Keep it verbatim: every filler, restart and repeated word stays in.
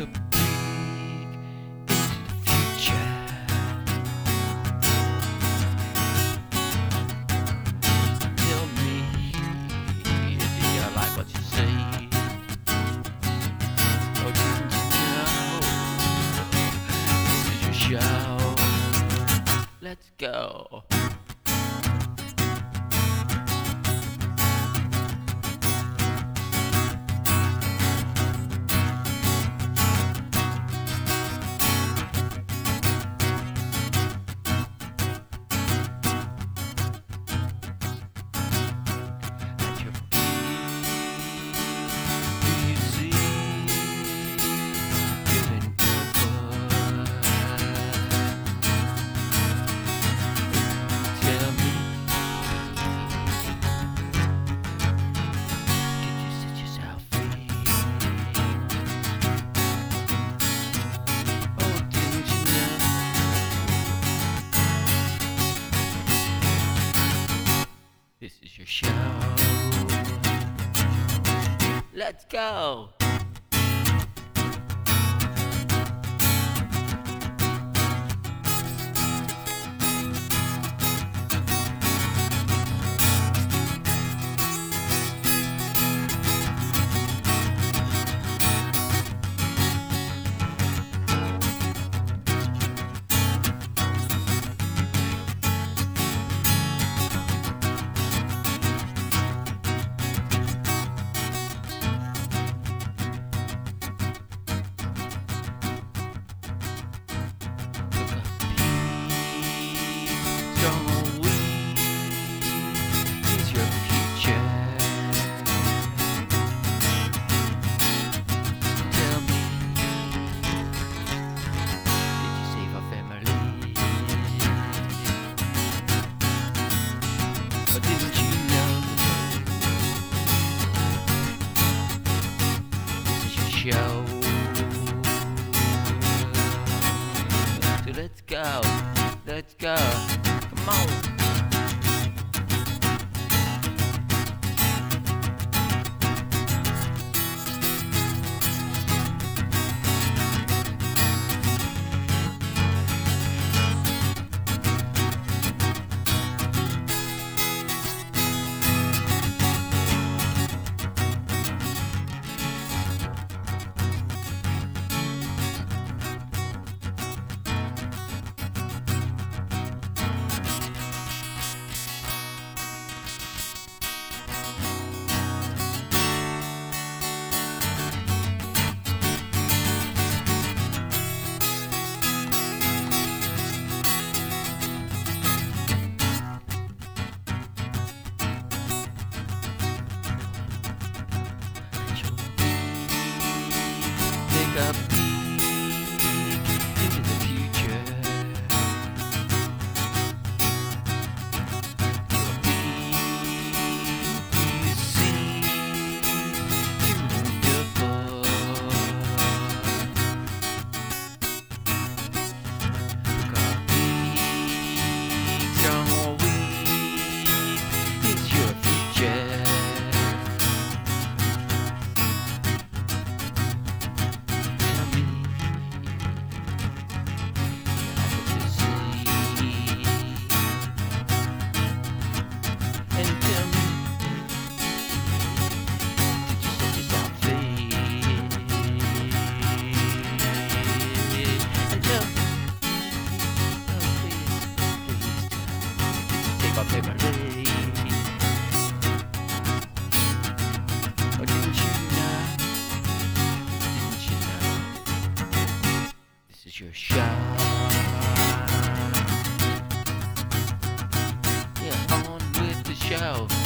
a peek into the future. Tell me, do you like what you see? Or didn't you know this is your show? Let's go. This is your show. Let's go. Show. So let's go, let's go, come on. Take a peek into the future. Your peek, you see beautiful. Take a peek, strong or weak, it's your future. Family. Oh, didn't you know? Didn't you know? This is your show. Yeah, on with the show.